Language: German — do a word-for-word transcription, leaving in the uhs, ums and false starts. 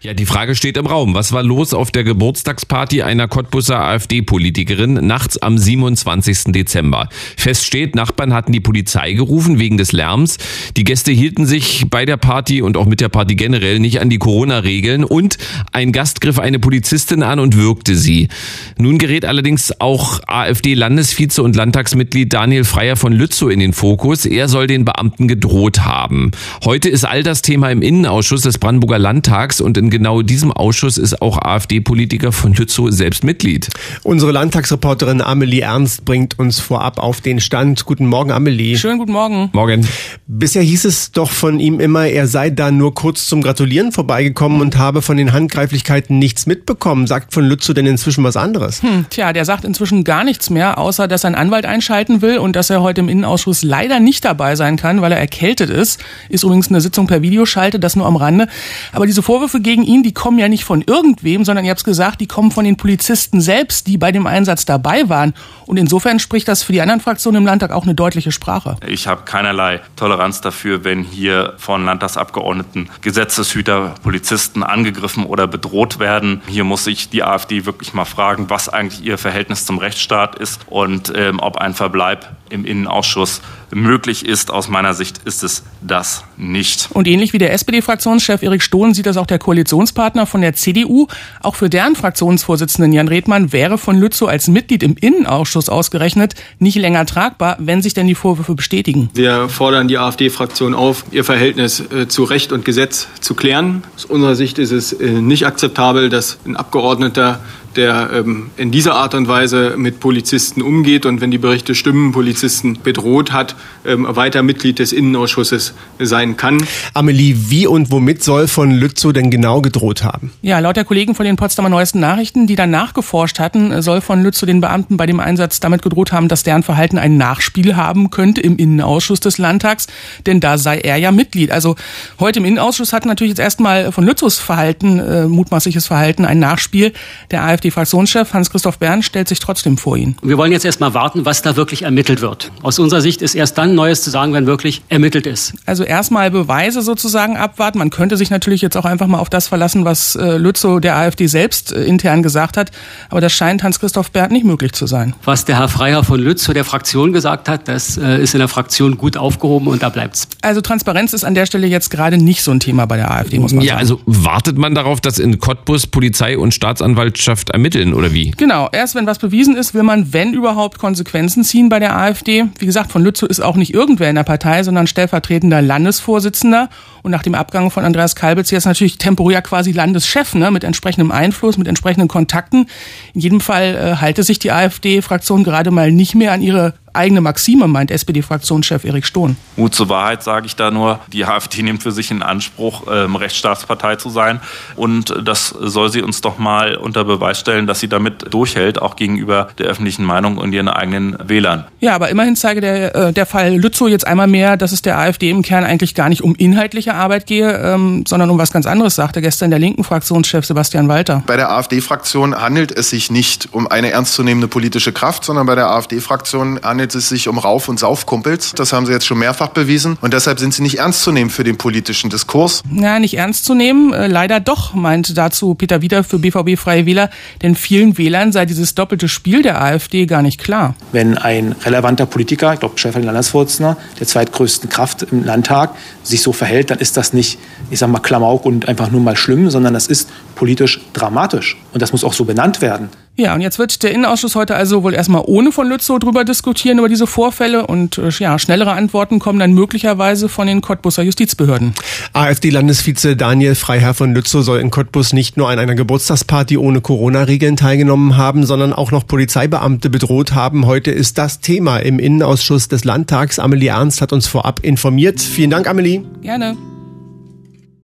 Ja, die Frage steht im Raum. Was war los auf der Geburtstagsparty einer Cottbuser AfD-Politikerin nachts am siebenundzwanzigsten Dezember? Fest steht, Nachbarn hatten die Polizei gerufen wegen des Lärms. Die Gäste hielten sich bei der Party und auch mit der Party generell nicht an die Corona-Regeln und ein Gast griff eine Polizistin an und würgte sie. Nun gerät allerdings auch AfD-Landesvize und Landtagsmitglied Daniel Freiherr von Lützow in den Fokus. Er soll den Beamten gedroht haben. Heute ist all das Thema im Innenausschuss des Brandenburger Landtags und in genau diesem Ausschuss ist auch AfD-Politiker von Lützow selbst Mitglied. Unsere Landtagsreporterin Amelie Ernst bringt uns vorab auf den Stand. Guten Morgen, Amelie. Schönen guten Morgen. Morgen. Bisher hieß es doch von ihm immer, er sei da nur kurz zum Gratulieren vorbeigekommen und habe von den Handgreiflichkeiten nichts mitbekommen. Sagt von Lützow denn inzwischen was anderes? Hm, tja, der sagt inzwischen gar nichts mehr, außer dass er einen Anwalt einschalten will und dass er heute im Innenausschuss leider nicht dabei sein kann, weil er erkältet ist. Ist übrigens eine Sitzung per Videoschalte, das nur am Rande. Aber diese Vorwürfe gegen ihn, die kommen ja nicht von irgendwem, sondern ihr habt es gesagt, die kommen von den Polizisten selbst, die bei dem Einsatz dabei waren. Und insofern spricht das für die anderen Fraktionen im Landtag auch eine deutliche Sprache. Ich habe keinerlei Toleranz dafür, wenn hier von Landtagsabgeordneten Gesetzeshüter, Polizisten angegriffen oder bedroht werden. Hier muss sich die AfD wirklich mal fragen, was eigentlich ihr Verhältnis zum Rechtsstaat ist und ähm, ob ein Verbleib im Innenausschuss möglich ist. Aus meiner Sicht ist es das nicht. Und ähnlich wie der S P D-Fraktionschef Erik Stohn sieht das auch der Koalitionspartner von der C D U. Auch für deren Fraktionsvorsitzenden Jan Redmann wäre von Lützow als Mitglied im Innenausschuss ausgerechnet nicht länger tragbar, wenn sich denn die Vorwürfe bestätigen. Wir fordern die AfD-Fraktion auf, ihr Verhältnis äh, zu Recht und Gesetz zu klären. Aus unserer Sicht ist es äh, nicht akzeptabel, dass ein Abgeordneter, der ähm, in dieser Art und Weise mit Polizisten umgeht und wenn die Berichte stimmen, Polizisten bedroht hat, ähm, weiter Mitglied des Innenausschusses sein kann. Amelie, wie und womit soll von Lützow denn genau gedroht haben? Ja, laut der Kollegen von den Potsdamer Neuesten Nachrichten, die dann nachgeforscht hatten, soll von Lützow den Beamten bei dem Einsatz damit gedroht haben, dass deren Verhalten ein Nachspiel haben könnte im Innenausschuss des Landtags, denn da sei er ja Mitglied. Also heute im Innenausschuss hat natürlich jetzt erstmal von Lützows Verhalten, äh, mutmaßliches Verhalten, ein Nachspiel. Der AfD-Fraktionschef Hans-Christoph Bern stellt sich trotzdem vor ihn. Wir wollen jetzt erstmal warten, was da wirklich ermittelt wird. Aus unserer Sicht ist erst dann Neues zu sagen, wenn wirklich ermittelt ist. Also erstmal Beweise sozusagen abwarten. Man könnte sich natürlich jetzt auch einfach mal auf das verlassen, was äh, Lützow der AfD selbst äh, intern gesagt hat. Aber das scheint Hans-Christoph Bern nicht möglich zu sein. Was der Herr Freiherr von Lützow der Fraktion gesagt hat, das äh, ist in der Fraktion gut aufgehoben und da bleibt's. Also Transparenz ist an der Stelle jetzt gerade nicht so ein Thema bei der AfD, muss man ja, sagen. Also wartet man darauf, dass in Cottbus Polizei und Staatsanwaltschaft ermitteln oder wie? Genau, erst wenn was bewiesen ist, will man, wenn überhaupt, Konsequenzen ziehen bei der AfD. Wie gesagt, von Lützow ist auch nicht irgendwer in der Partei, sondern stellvertretender Landesvorsitzender. Und nach dem Abgang von Andreas Kalbitz jetzt natürlich temporär quasi Landeschef, ne, mit entsprechendem Einfluss, mit entsprechenden Kontakten. In jedem Fall äh, halte sich die AfD-Fraktion gerade mal nicht mehr an ihre eigene Maxime, meint S P D-Fraktionschef Erik Stohn. Mut zur Wahrheit sage ich da nur. Die AfD nimmt für sich in Anspruch, ähm, Rechtsstaatspartei zu sein. Und das soll sie uns doch mal unter Beweis stellen, dass sie damit durchhält, auch gegenüber der öffentlichen Meinung und ihren eigenen Wählern. Ja, aber immerhin zeige der, äh, der Fall Lützow jetzt einmal mehr, dass es der AfD im Kern eigentlich gar nicht um inhaltliche Arbeit gehe, ähm, sondern um was ganz anderes, sagte gestern der linken Fraktionschef Sebastian Walter. Bei der AfD-Fraktion handelt es sich nicht um eine ernstzunehmende politische Kraft, sondern bei der AfD-Fraktion handelt es sich um Rauf- und Saufkumpels. Das haben sie jetzt schon mehrfach bewiesen. Und deshalb sind sie nicht ernst zu nehmen für den politischen Diskurs. Ja, nicht ernst zu nehmen. Äh, leider doch, meint dazu Peter Wieder für B V B Freie Wähler. Denn vielen Wählern sei dieses doppelte Spiel der AfD gar nicht klar. Wenn ein relevanter Politiker, ich glaube stellvertretender Landesvorsitzender, der zweitgrößten Kraft im Landtag, sich so verhält, dann ist das nicht, ich sag mal, Klamauk und einfach nur mal schlimm, sondern das ist politisch dramatisch. Und das muss auch so benannt werden. Ja, und jetzt wird der Innenausschuss heute also wohl erstmal ohne von Lützow drüber diskutieren, über diese Vorfälle. Und äh, ja, schnellere Antworten kommen dann möglicherweise von den Cottbuser Justizbehörden. AfD-Landesvize Daniel Freiherr von Lützow soll in Cottbus nicht nur an einer Geburtstagsparty ohne Corona-Regeln teilgenommen haben, sondern auch noch Polizeibeamte bedroht haben. Heute ist das Thema im Innenausschuss des Landtags. Amelie Ernst hat uns vorab informiert. Vielen Dank, Amelie. Gerne.